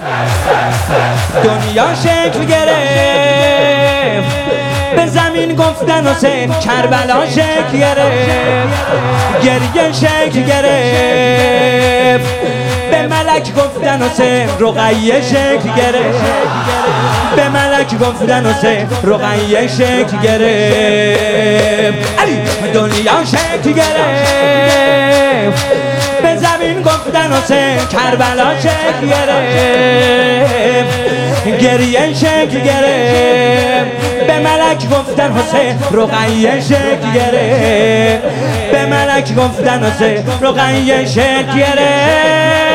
دنیا شکل گرفت، به زمین گفتن حسین کربلا شکل گرفت، گریه شکل گرفت، به ملک گفتن حسین رقیه شکل گرفت، به ملک گفتن حسین رقیه شکل گرفت. علی دنیا شکل گرفت، به زمین گفتن حسین کربلا شکل گرفت، گریه شکل گرفت، به ملک گفتن حسین رقیه شکل گرفت، به ملک گفتن حسین رقیه شکل گرفت.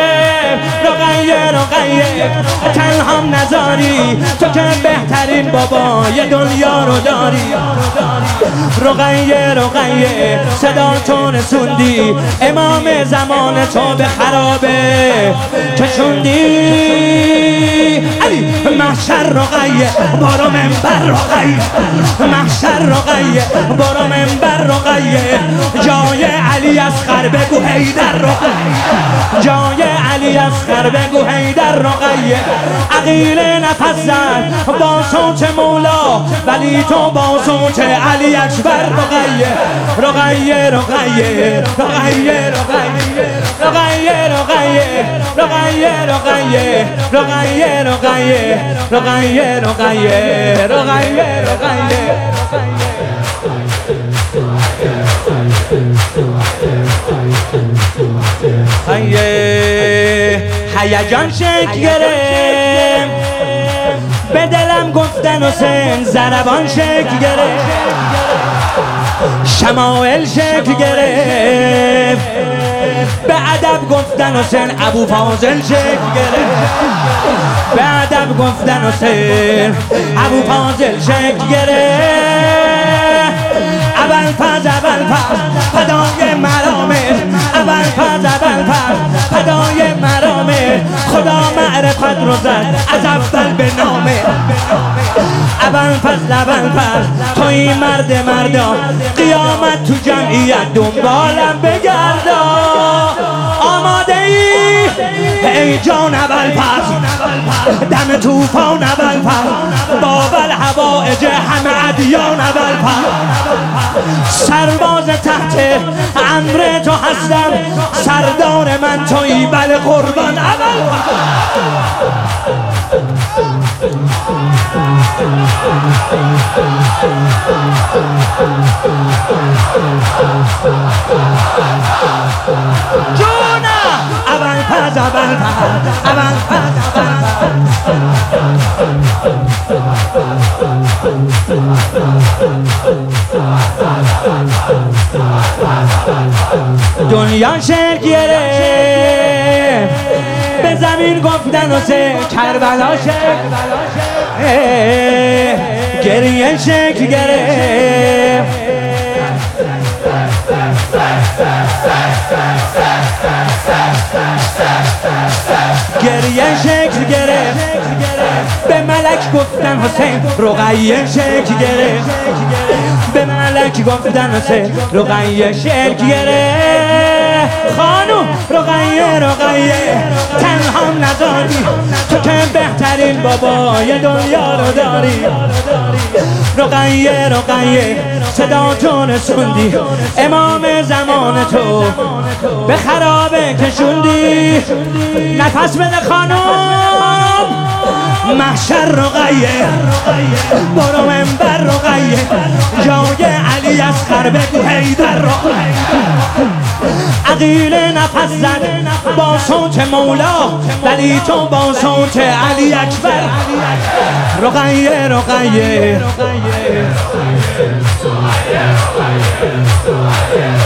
رقیه تنهام نذاری، تو که بهترین بابای دنیا رو داری. رقیه صدا تو رسوندی، امام زمان تو به خرابه کشوندی. علی محشر رقیه برو منبر رقیه، محشر رقیه برو منبر رقیه، جای علی اصغر بگو حیدر رقیه، جای علی اصغر بگو حیدر رقیه. عقیل نفس زد با صوت مولا، ولی تو با صوت علی اکبر رقیه. رقیه رقیه رقیه رقیه رقیه رقیه رقیه رقیه رقیه رقیه رقیه رقیه رقیه. هیجان شکل گرفت، به دلم گفتن حسین ضربان شکل گرفت، شمائل شکل گرفت، به ادب گفتن حسین ابو فاضل شکل گرفت، به ادب گفتن حسین ابو فاضل شکل گرفت. ابوالفضل فدای مرامه، ابوالفضل فدای مرامه، خدا معرفت رو زد از اول به نامه. ابوالفضل توی مرد مردا، قیامت تو جمعیت دنبالم بگردا. آماده ای ای جان ابوالفضل، دم توفان ابوالفضل، باب الحوائج همه ادیان ابوالفضل. سرباز تحت امر تو هستم، سردار من تویی بله قربان ابوالفضل. جونا ابوالفضل دنیا شکل گرفت، به زمین گفتن حسین کربلا شکل، گریه شکل گرفت، گریه شکل گرفت، به ملک گفتن حسین رقیه شکل گرفت، به ملک گفتن حسین رقیه شکل گرفت. خانوم رقیه تنهام نذاری، تو که بهترین بابای دنیا رو داری. رقیه صدا تو رسوندی، امام زمان تو به خرابه کشوندی. نفس بده خانوم، محشر رقیه برو منبر رقیه، جای علی اصغر بگو حیدر رقیه. عقیل نفس زد با صوت مولا، ولی تو با صوت علی اکبر. رقیه